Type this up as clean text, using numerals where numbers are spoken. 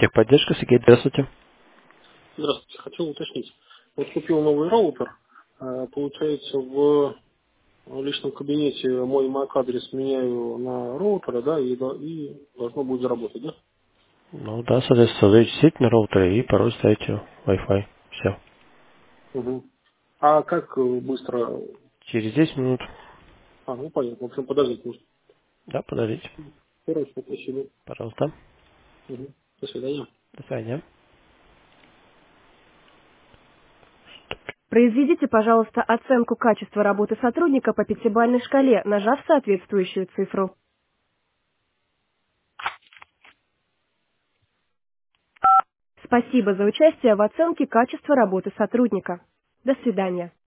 Техподдержка, Сергей, здравствуйте. Здравствуйте. Хотел уточнить. Вот купил новый роутер. Получается, в личном кабинете мой MAC-адрес меняю на роутера, да, и должно будет заработать, да? Ну да, соответственно, создаете сеть на роутере и пароль ставите Wi-Fi. Все. Угу. А как быстро... Через 10 минут. Ну понятно. В общем, подождать нужно. Да, подождите. Хорошо, спасибо. Пожалуйста. Угу. До свидания. До свидания. Произведите, пожалуйста, оценку качества работы сотрудника по пятибалльной шкале, нажав соответствующую цифру. Спасибо за участие в оценке качества работы сотрудника. До свидания.